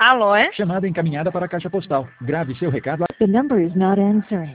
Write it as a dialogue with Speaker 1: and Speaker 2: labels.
Speaker 1: Alô, é?
Speaker 2: Chamada encaminhada para a caixa postal. Grave seu recado.
Speaker 3: The number is not answering.